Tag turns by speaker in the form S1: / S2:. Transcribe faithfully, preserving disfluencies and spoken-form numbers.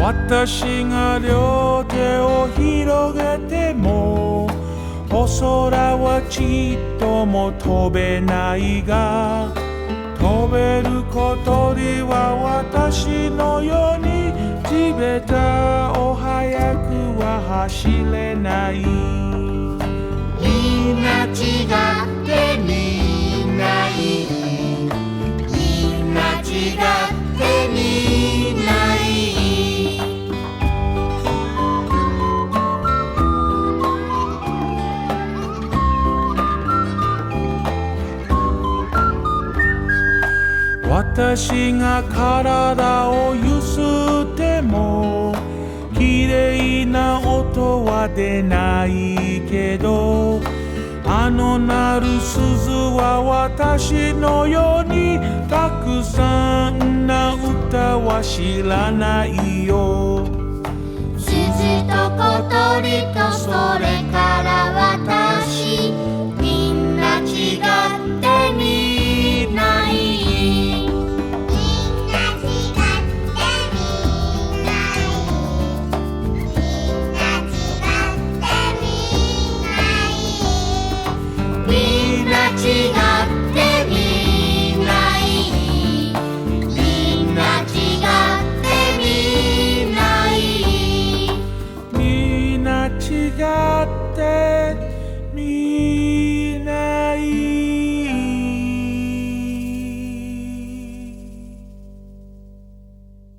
S1: 私が両手を広げてもお空はちっとも飛べないが飛べる小鳥は私のように地べたを速くは走れない
S2: みんな違ってみんないいみんな違ってみんないい
S1: 私が体をゆすってもきれいな音は出ないけどあの鳴る鈴は私のようにたくさんな歌は知らないよ